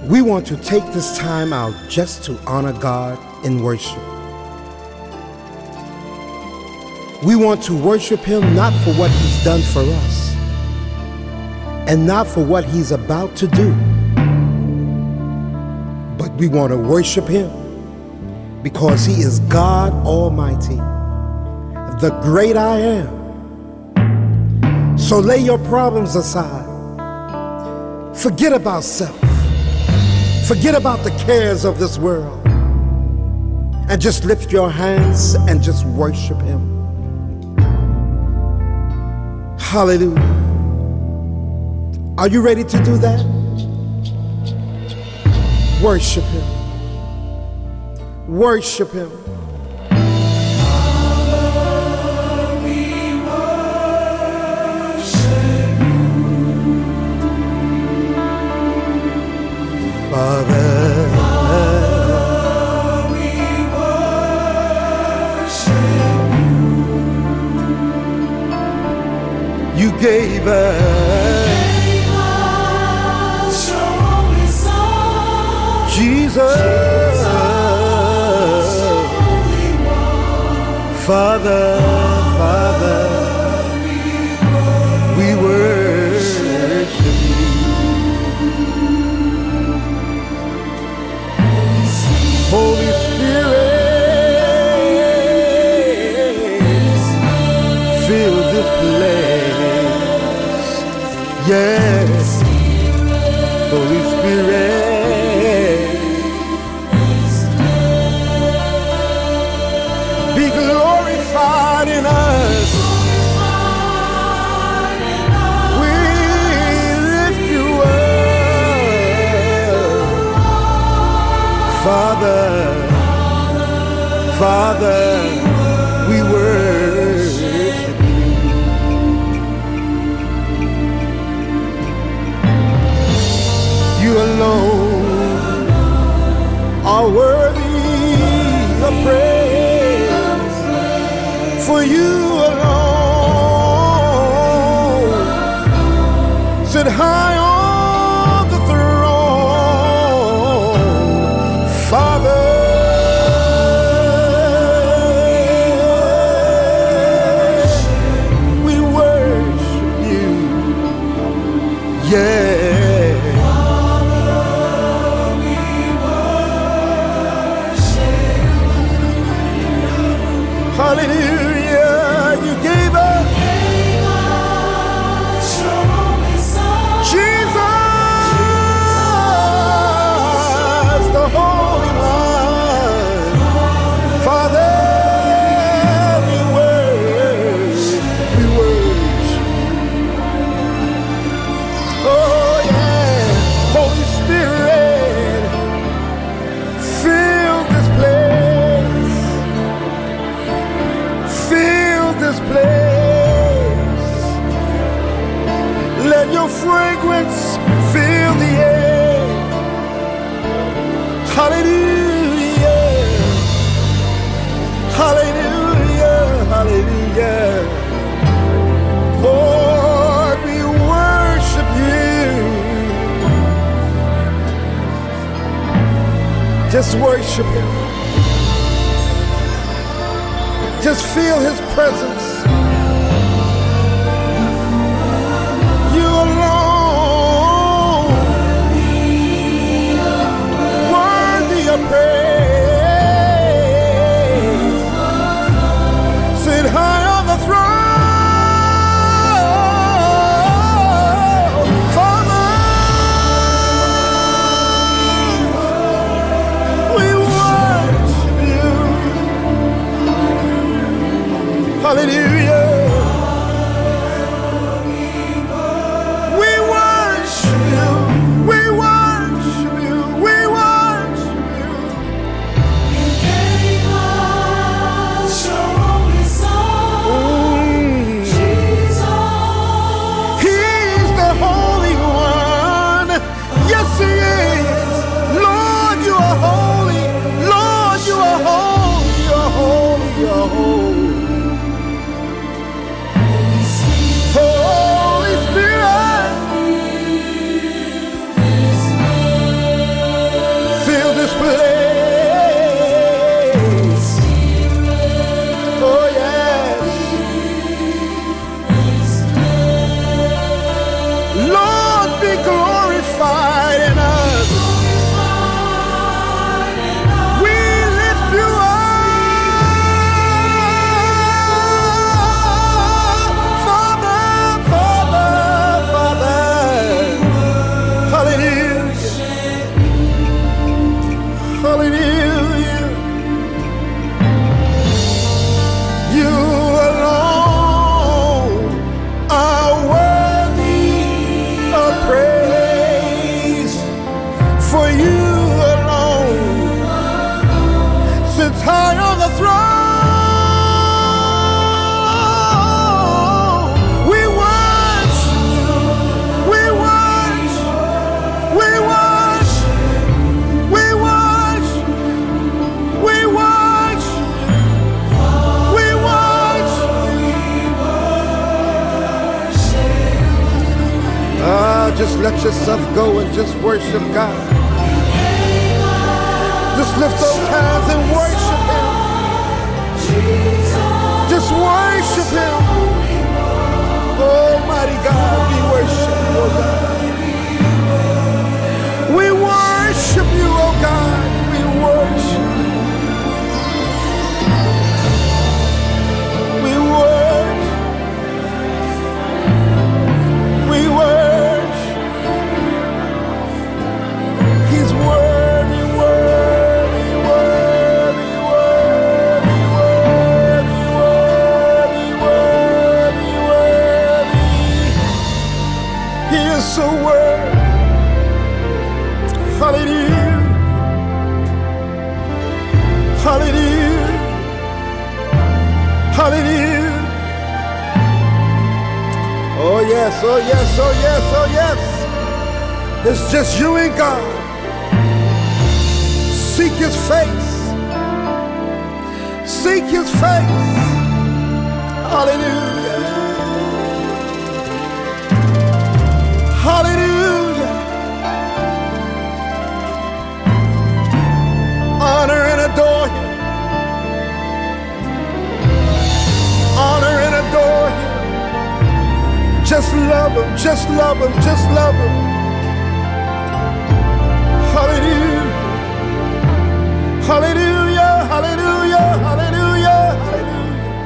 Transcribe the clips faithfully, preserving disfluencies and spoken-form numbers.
We want to take this time out just to honor God in worship. We want to worship Him not for what He's done for us and not for what He's about to do, but we want to worship Him because He is God Almighty, the great I am. So lay your problems aside. Forget about self. Forget about the cares of this world and just lift your hands and just worship Him. Hallelujah. Are you ready to do that? Worship Him. Worship Him. Father, we worship you. You gave us, gave us your only Son, Jesus, Jesus only one. Father, Father, we worship you. Holy Spirit, fill this place. Yes, Holy Spirit, be glorified in us. We lift you up, Father. Father, we worship you. You alone are worthy of praise. For you alone sit high on the throne, Father. Yeah. Father, we worship you. Hallelujah. You gave us, gave us your only Son, Jesus, Jesus, the Holy One. Father, we worship, we worship. Oh yeah, Holy Spirit, fill this place, fill this place. Let your fragrance fill the air. Hallelujah, hallelujah, hallelujah. Lord, we worship you. Just worship Him. Just feel His presence. You alone, worthy of praise. Sit high on the throne. Hallelujah. We worship you. We worship you. We worship you. You gave us your only Son, Jesus. He's the Holy One. Yes, He is. Lord, you are holy. Lord, you are holy. You are holy. You are holy. sits high on the throne. We worship you. We worship. We worship. We worship. We worship. We worship. Ah, just let yourself go and just worship God. Just lift those hands and worship Him. Just worship Him. Almighty God, we worship you, oh God. We worship you, oh God. We worship you. We worship. We worship. He's worthy, worthy. So worthy. Hallelujah. Hallelujah. Hallelujah. Oh yes, oh yes, oh yes, oh yes. It's just you and God. Seek His face. Seek His face. Hallelujah. Hallelujah. Honor and adore Him. Honor and adore Him. Just love Him, just love Him, just love Him. Hallelujah. Hallelujah, hallelujah, hallelujah, hallelujah.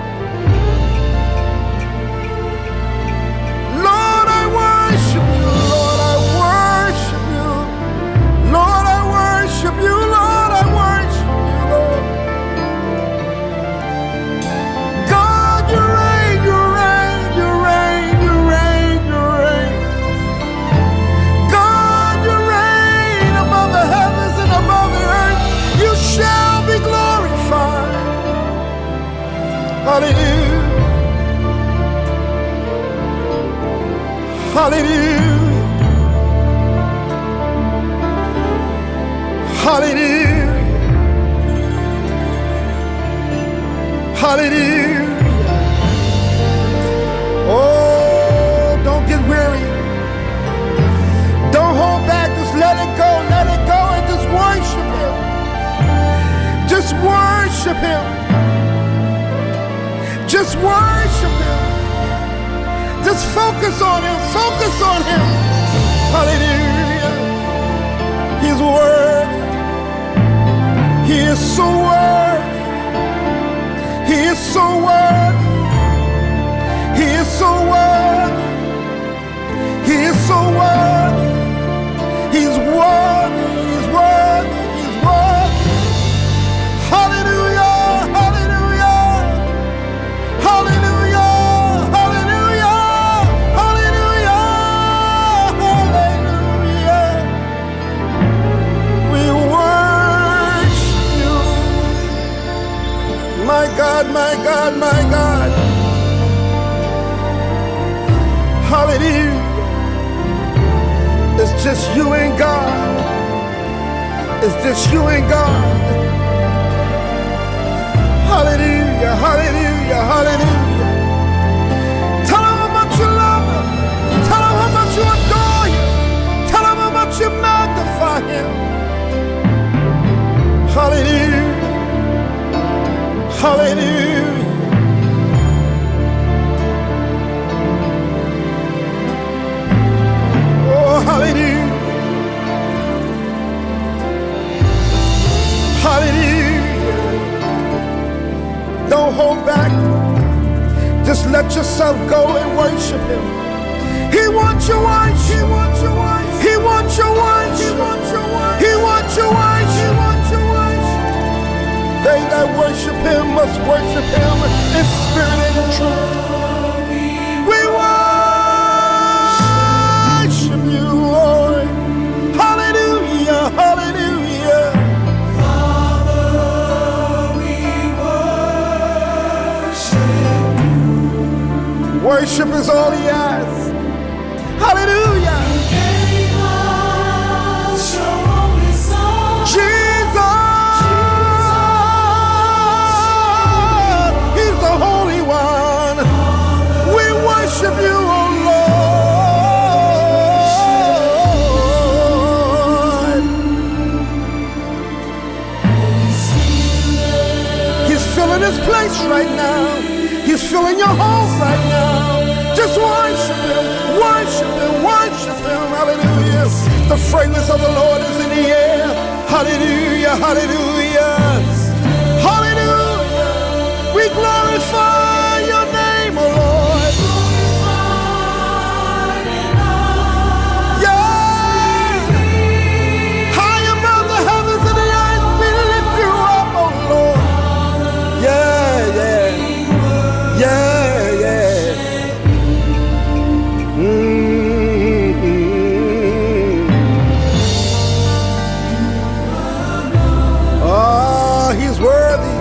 Lord, I worship you. Lord, I worship you. Lord, I worship you. Lord, I worship you, Lord. God, you reign, you reign, you reign, you reign, you reign. God, you reign above the heavens and above the earth. You shall be glorified. Hallelujah. Hallelujah. Hallelujah. Hallelujah. Oh, don't get weary. Don't hold back. Just let it go. Let it go and just worship Him. Just worship Him. Just worship Him. Just focus on Him. Focus on Him. Hallelujah. He's worthy. He is so worthy. He is so worthy. He is so worthy. He is so worthy. He's worthy. He's worthy. He's worthy. Hallelujah. Hallelujah. Hallelujah. My God, my God, my God. Hallelujah. It's just you and God. It's just you and God. Hallelujah, hallelujah, hallelujah. Tell Him how much you love Him. Tell Him how much you adore Him. Tell Him how much you magnify Him. Hallelujah. Hallelujah. Oh, hallelujah. Hallelujah. Don't hold back. Just let yourself go and worship Him. He wants your worship. He wants your worship. He wants your worship. He wants your worship. He wants your worship. He wants your worship. They that worship Him must worship Him in spirit and in truth. We worship you, Lord. Hallelujah, hallelujah. Father, Worship is all he asks. Hallelujah. Jesus, he's the Holy One. We worship you, oh Lord. He's filling this place right now. He's filling your home right now. Just worship him, worship him, worship him. Hallelujah. The fragrance of the Lord is in the air. Hallelujah, hallelujah. Hallelujah. We glorify your name, O Lord. Yeah. High above the heavens and the earth, we lift you up, O Lord. Yeah, yeah. Yeah, yeah. Mm-hmm. Oh, he's worthy.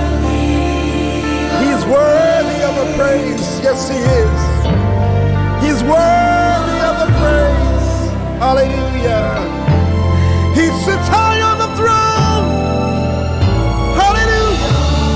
He's worthy of the praise. Yes, he is. He's worthy of the praise. Hallelujah. He sits high on the throne. Hallelujah.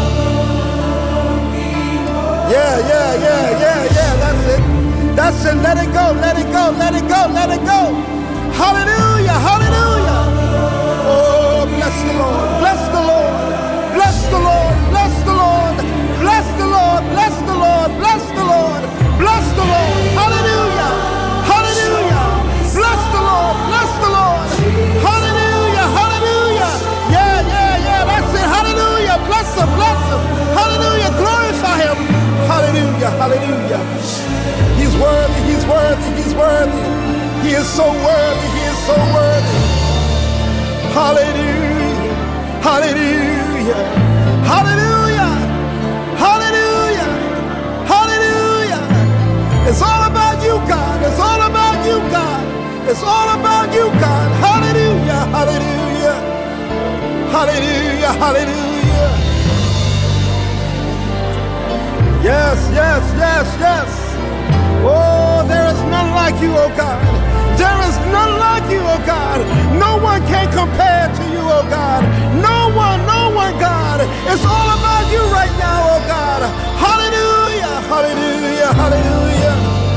Yeah, yeah, yeah, yeah, yeah, that's it. That's it. Let it go, let it go, let it go, let it go. Hallelujah, hallelujah. Oh, bless the Lord, bless the Lord, bless the Lord, bless the Lord, bless the Lord, bless the Lord, bless the Lord, bless the Lord. Hallelujah, hallelujah. Bless the Lord, bless the Lord. Hallelujah, hallelujah. Yeah, yeah, yeah, that's it. Hallelujah, bless him, bless him. Hallelujah, glorify him. Hallelujah, hallelujah. He's worthy, he's worthy, he's worthy. He is so worthy, he is so worthy. Hallelujah, hallelujah, hallelujah, hallelujah, hallelujah. It's all about you, God. It's all about you, God. It's all about you, God. Hallelujah, hallelujah, hallelujah, hallelujah. Yes, yes, yes, yes. Oh, there is none like you, oh God. There is none like you, oh God. No one can compare to you, oh God. No one, no one, God. It's all about you right now, oh God. Hallelujah, hallelujah, hallelujah.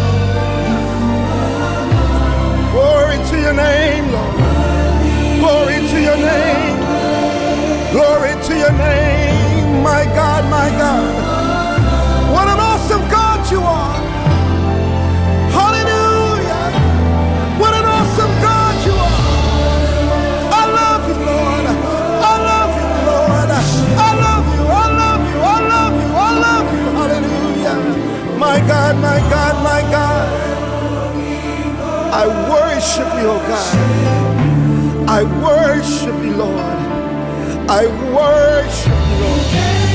Glory to your name, Lord. Glory to your name. Glory to your name, my God, my God. What an awesome God you are. Hallelujah. What an awesome God you are. I love you, Lord. I love you, Lord. I love you. I love you. I love you. I love you. Hallelujah. My God, my God, my God. I worship you, oh God. I worship you, Lord. I worship you, Lord.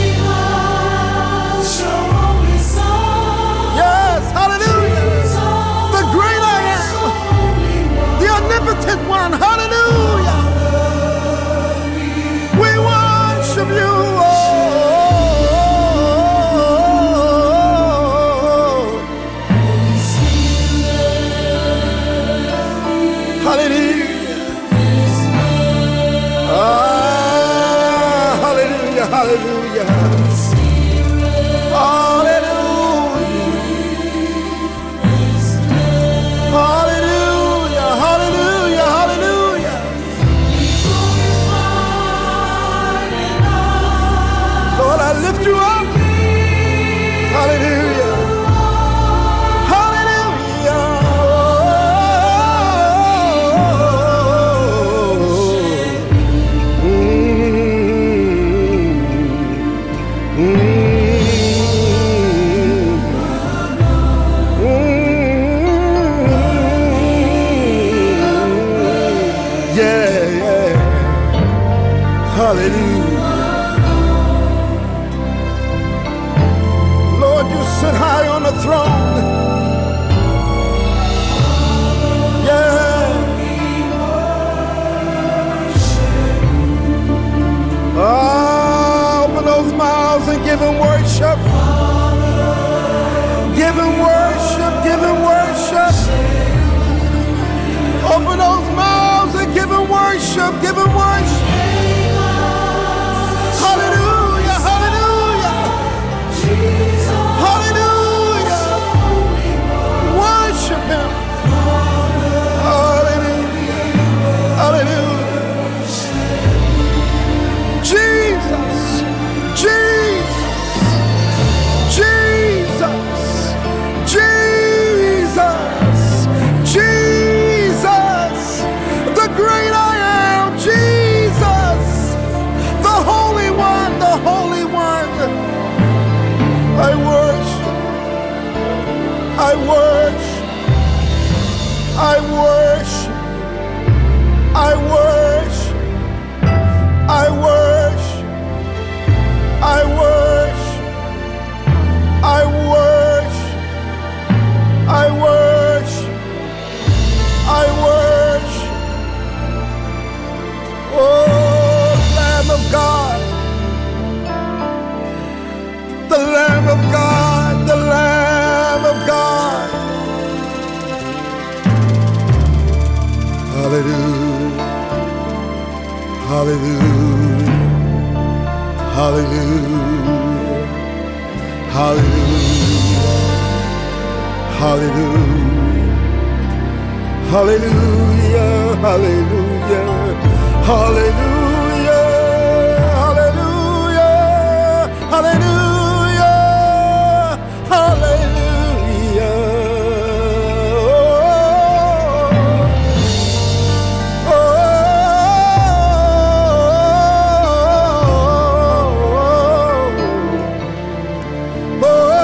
Yes, hallelujah. The great I am, the omnipotent one, hallelujah. We worship you, oh. Hallelujah. Ah, hallelujah, hallelujah. Hallelujah, hallelujah, hallelujah. Lord, I lift you up. Hallelujah. Hallelujah. Mm-hmm. Mm-hmm. Hallelujah. Lord, you sit high on the throne. Yeah. Oh, open those mouths and give him worship. Give him worship. those mouths and give him worship, give him worship. Hallelujah, hallelujah. Hallelujah. Worship him. Hallelujah. Hallelujah. Jesus, Jesus, Jesus, Jesus, Jesus, the great I am, Jesus, the Holy One, the Holy One. I worship, I worship, I worship, I worship, I worship, I worship, I worship, I worship, I worship. Oh, Lamb of God, the Lamb of God, the Lamb of God. Hallelujah, hallelujah, hallelujah, hallelujah, hallelujah, hallelujah, hallelujah, hallelujah, hallelujah, hallelujah, hallelujah. Oh, oh, oh, oh,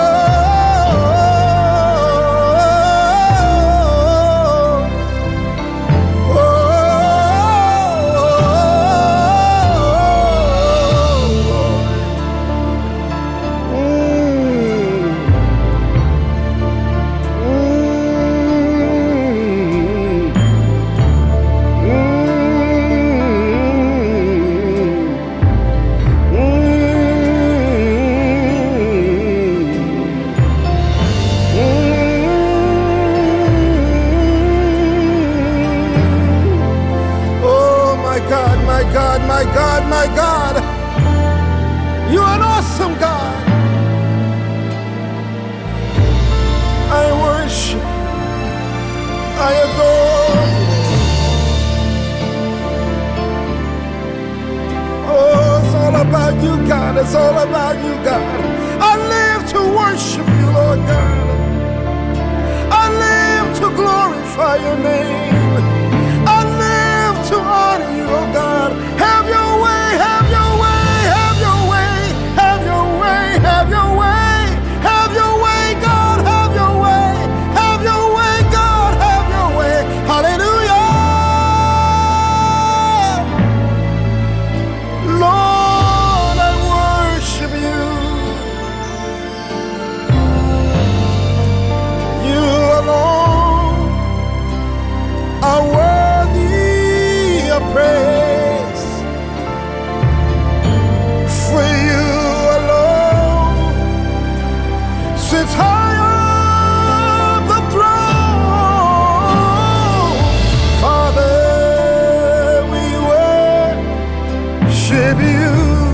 my God, my God, my God. You are an awesome God. I worship, I adore you. Oh, it's all about you, God. It's all about you, God. I live to worship you, Lord God. I live to glorify your name. I live to honor you, oh God. Have your way, have your way, have your way, have your way, have your way, have your way, God, have your way, have your way, God, have your way. Hallelujah. Lord, I worship you. You alone are worthy of praise. For you alone sits high on the throne. Father, we worship you.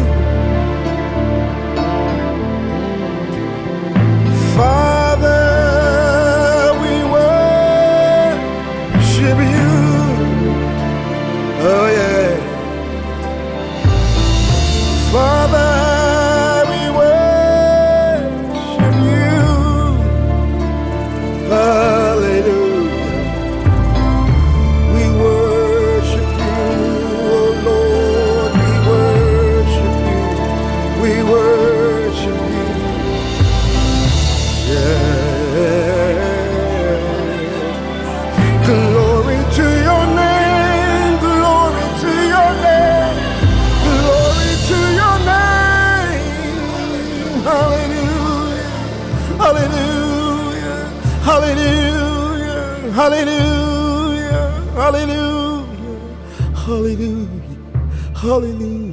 Father, we worship you. Oh yeah. Father, we worship you. Hallelujah. We worship you, oh Lord. We worship you. We worship you. Yeah. Glory to your name. Glory to your name. Glory to your name. Hallelujah. Hallelujah. Hallelujah. Hallelujah. Hallelujah. Hallelujah. Hallelujah.